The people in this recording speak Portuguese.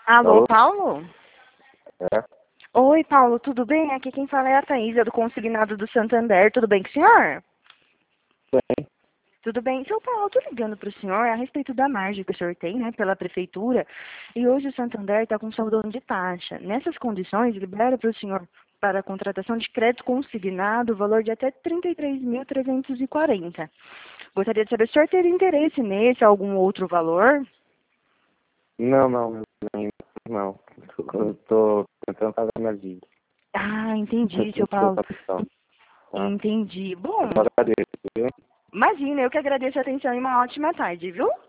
Alô, Alô? Paulo? É, Oi, Paulo, tudo bem? Aqui quem fala é a Thaísa, do Consignado do Santander. Tudo bem com o senhor? bem. Tudo bem. Seu Paulo, eu tô ligando para o senhor a respeito da margem que o senhor tem, né, pela prefeitura. E hoje o Santander está com saudão de taxa. Nessas condições, libera para o senhor para a contratação de crédito consignado o valor de até 33.340. Gostaria de saber se o senhor teria interesse nesse, algum outro valor? Não, não, não. Eu tô tentando fazer minha vida. Ah, Eu entendi, seu tenho que Paulo. ter opção, tá? Entendi. Eu Bom, só agradeço, viu? imagina, eu que agradeço a atenção e uma ótima tarde, viu?